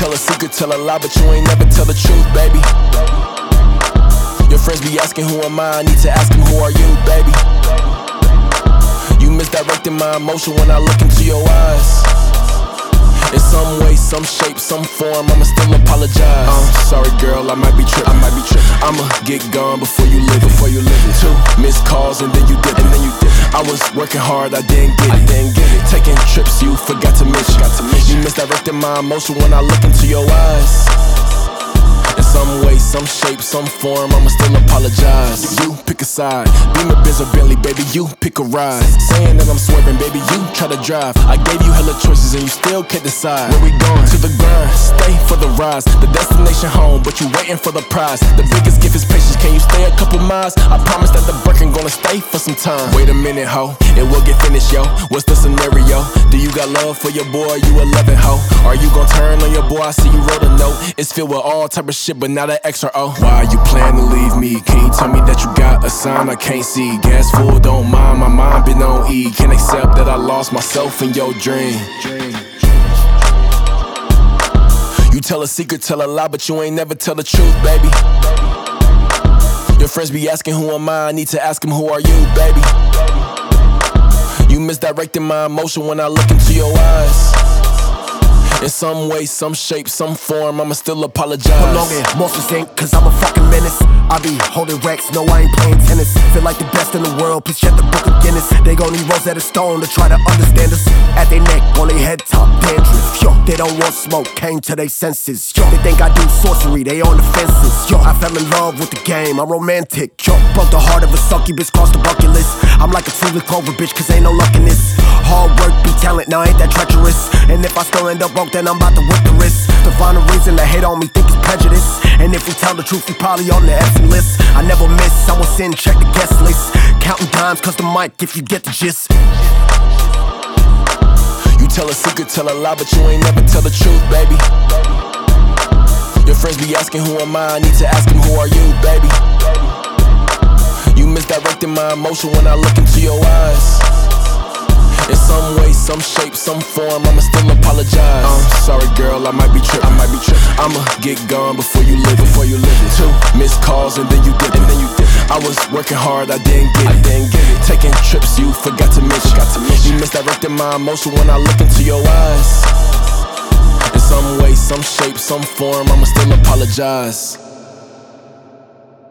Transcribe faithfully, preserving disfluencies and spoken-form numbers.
tell a secret, tell a lie, but you ain't never tell the truth, baby. Your friends be asking who am I, I need to ask them who are you, baby. You misdirecting my emotion when I look into your eyes. In some way, some shape, some form, I'ma still apologize. I'm uh, sorry, girl, I might be trippin'. I might be trippin'. I'ma get gone before you live, before you live it. Two missed calls and then you did, and then you did. I was working hard, I didn't get it. I didn't get it. Taking trips, you forgot to miss. Got to miss. You misdirected my emotion when I look into your eyes. In some way, some shape, some form, I'ma still apologize. You pick a side, Beamer, Benz or Bentley, baby, you pick a ride. Saying that I'm swerving, baby, you try to drive. I gave you hella choices and you still can't decide. Where we going? To the grind, stay for the rise. The destination home, but you waiting for the prize. The biggest gift is patience, can you stay a couple miles? I promise that the Birkin gonna stay for some time. Wait a minute, ho, it will get finished, yo. What's the scenario? Do you got love for your boy, you a loving ho? Are you gon' turn on your boy? I see you wrote a note. It's filled with all type of shit, but now that X or O. Why you plan to leave me? Can you tell me that you got a sign I can't see? Gas full, don't mind, my mind been on E. Can't accept that I lost myself in your dream. You tell a secret, tell a lie, but you ain't never tell the truth, baby. Your friends be asking who am I, I need to ask them who are you, baby. You misdirecting my emotion when I look into your eyes. In some way, some shape, some form, I'ma still apologize. Prolonging, monsters ain't, cause I'm a fucking menace. I be holding wrecks, no I ain't playing tennis. Feel like the best in the world, please check the book of Guinness. They gon' need Rosetta Stone to try to understand us. At their neck, on their head top, dandruff. Yo, they don't want smoke, came to their senses. Yo, they think I do sorcery, they on the fences. Yo, I fell in love with the game, I'm romantic. Yo, broke the heart of a succubus, crossed the bucket list. I'm like a two-leaf clover, bitch, cause ain't no luck in this. Hard work be talent, now ain't that treacherous. And if I still end up broke, then I'm about to whip the wrist. To find a reason to hate on me, think it's prejudice. And if we tell the truth, we probably on the Epson list. I never miss, I was in, check the guest list. Counting dimes, cause the mic, if you get the gist. You tell a secret, tell a lie, but you ain't never tell the truth, baby. Your friends be asking who am I, I need to ask them who are you, baby. You misdirecting my emotion when I look into your eyes. In some way, some shape, some form, I'ma still apologize. I'm uh, sorry, girl, I might be trippin'. I might be trippin'. I'ma get gone before you live, before you live it. Two missed calls and then you did, and then you did. I was working hard, I didn't get it. I didn't get it. Taking trips, you forgot to miss. Got to miss. You misdirected my emotion when I look into your eyes. In some way, some shape, some form, I'ma still apologize.